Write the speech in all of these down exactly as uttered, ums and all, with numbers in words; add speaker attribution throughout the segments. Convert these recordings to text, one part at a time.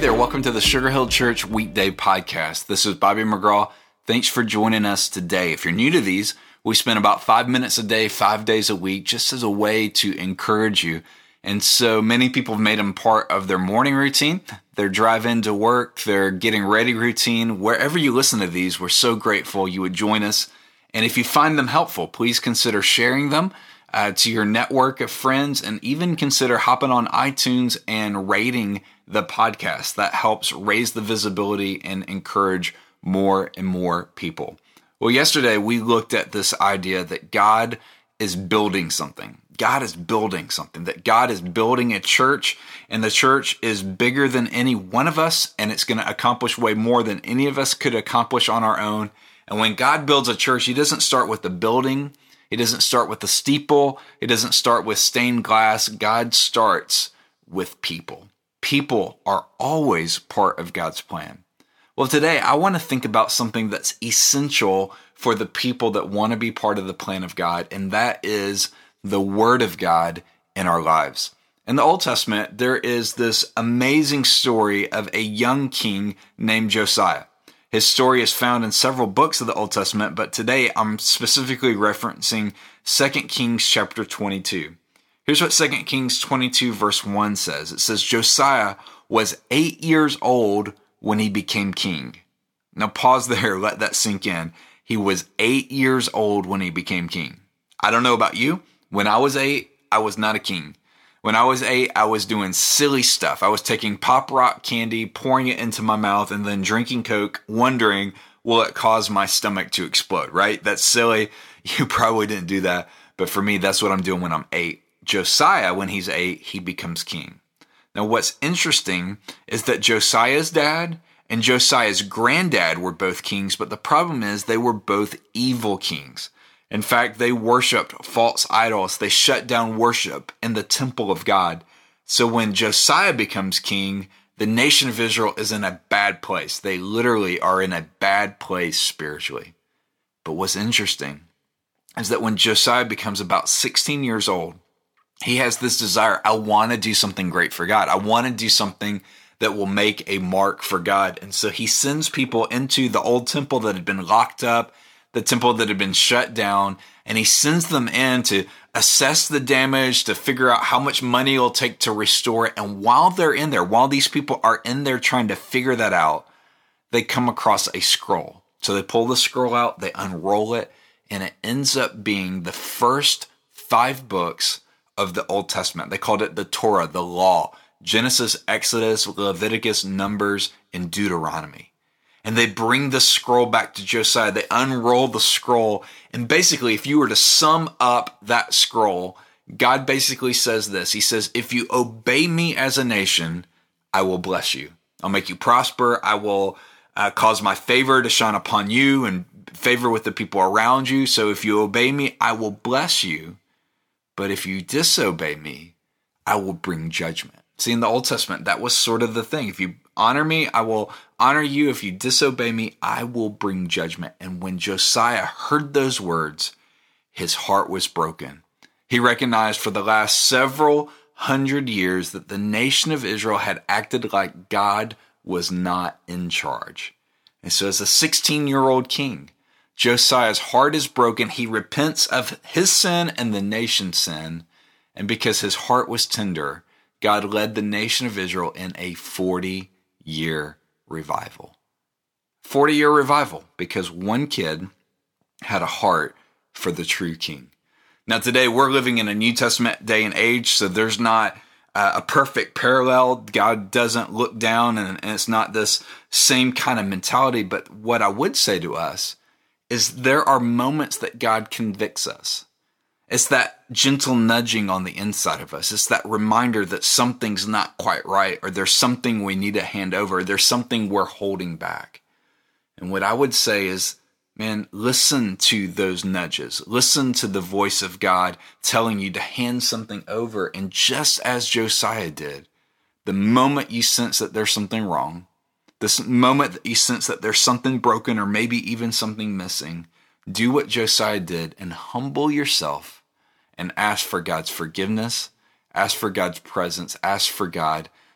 Speaker 1: there, welcome to the Sugar Hill Church Weekday Podcast. This is Bobby McGraw. Thanks for joining us today. If you're new to these, we spend about five minutes a day, five days a week, just as a way to encourage you. And so many people have made them part of their morning routine, their drive into work, their getting ready routine. Wherever you listen to these, we're so grateful you would join us. And if you find them helpful, please consider sharing them uh, to your network of friends, and even consider hopping on iTunes and rating the podcast. That helps raise the visibility and encourage more and more people. Well, yesterday we looked at this idea that God is building something. God is building something, that God is building a church, and the church is bigger than any one of us, and it's going to accomplish way more than any of us could accomplish on our own. And when God builds a church, he doesn't start with the building. He doesn't start with the steeple. He doesn't start with stained glass. God starts with people. People are always part of God's plan. Well, today I want to think about something that's essential for the people that want to be part of the plan of God, and that is the Word of God in our lives. In the Old Testament, there is this amazing story of a young king named Josiah. His story is found in several books of the Old Testament, but today I'm specifically referencing Second Kings chapter twenty-two. Here's what Second Kings twenty-two verse one says. It says, Josiah was eight years old when he became king. Now pause there, let that sink in. He was eight years old when he became king. I don't know about you. When I was eight, I was not a king. When I was eight, I was doing silly stuff. I was taking Pop Rock candy, pouring it into my mouth, and then drinking Coke, wondering, will it cause my stomach to explode, right? That's silly. You probably didn't do that. But for me, that's what I'm doing when I'm eight. Josiah, when he's eight, he becomes king. Now, what's interesting is that Josiah's dad and Josiah's granddad were both kings, but the problem is they were both evil kings. In fact, they worshiped false idols. They shut down worship in the temple of God. So when Josiah becomes king, the nation of Israel is in a bad place. They literally are in a bad place spiritually. But what's interesting is that when Josiah becomes about sixteen years old, he has this desire, I want to do something great for God. I want to do something that will make a mark for God. And so he sends people into the old temple that had been locked up, the temple that had been shut down, and he sends them in to assess the damage, to figure out how much money it'll take to restore it. And while they're in there, while these people are in there trying to figure that out, they come across a scroll. So they pull the scroll out, they unroll it, and it ends up being the first five books of the Old Testament. They called it the Torah, the law: Genesis, Exodus, Leviticus, Numbers, and Deuteronomy. And they bring the scroll back to Josiah. They unroll the scroll. And basically, if you were to sum up that scroll, God basically says this. He says, if you obey me as a nation, I will bless you. I'll make you prosper. I will uh, cause my favor to shine upon you and favor with the people around you. So if you obey me, I will bless you. But if you disobey me, I will bring judgment. See, in the Old Testament, that was sort of the thing. If you honor me, I will honor you. If you disobey me, I will bring judgment. And when Josiah heard those words, his heart was broken. He recognized for the last several hundred years that the nation of Israel had acted like God was not in charge. And so as a sixteen-year-old king, Josiah's heart is broken. He repents of his sin and the nation's sin. And because his heart was tender, God led the nation of Israel in a forty-year revival. forty-year revival because one kid had a heart for the true king. Now today we're living in a New Testament day and age, so there's not uh, a perfect parallel. God doesn't look down, and, and it's not this same kind of mentality. But what I would say to us is there are moments that God convicts us. It's that gentle nudging on the inside of us. It's that reminder that something's not quite right, or there's something we need to hand over, or there's something we're holding back. And what I would say is, man, listen to those nudges. Listen to the voice of God telling you to hand something over. And just as Josiah did, the moment you sense that there's something wrong, this moment that you sense that there's something broken or maybe even something missing, do what Josiah did and humble yourself and ask for God's forgiveness, ask for God's presence, ask for God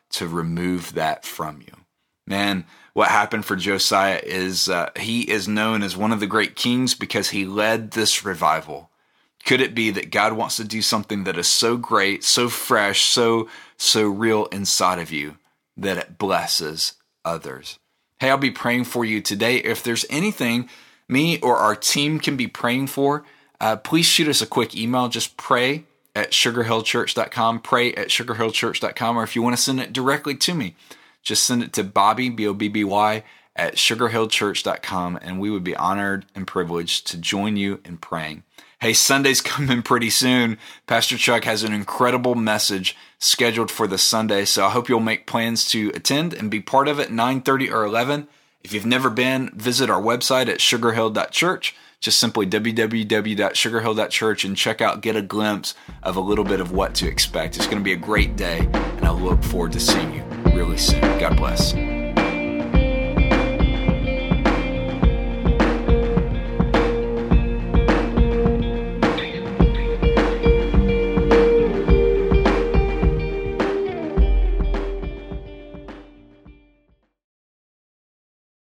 Speaker 1: to remove that from you. Man, what happened for Josiah is uh, he is known as one of the great kings because he led this revival. Could it be that God wants to do something that is so great, so fresh, so, so real inside of you that it blesses others? Hey, I'll be praying for you today. If there's anything me or our team can be praying for, uh, please shoot us a quick email. Just pray at sugar hill church dot com, pray at sugar hill church dot com, or if you want to send it directly to me, just send it to Bobby, B O B B Y, at sugar hill church dot com, and we would be honored and privileged to join you in praying. Hey, Sunday's coming pretty soon. Pastor Chuck has an incredible message scheduled for this Sunday, so I hope you'll make plans to attend and be part of it, nine thirty or eleven. If you've never been, visit our website at sugar hill dot church, just simply w w w dot sugar hill dot church, and check out, get a glimpse of a little bit of what to expect. It's going to be a great day, and I look forward to seeing you really soon. God bless.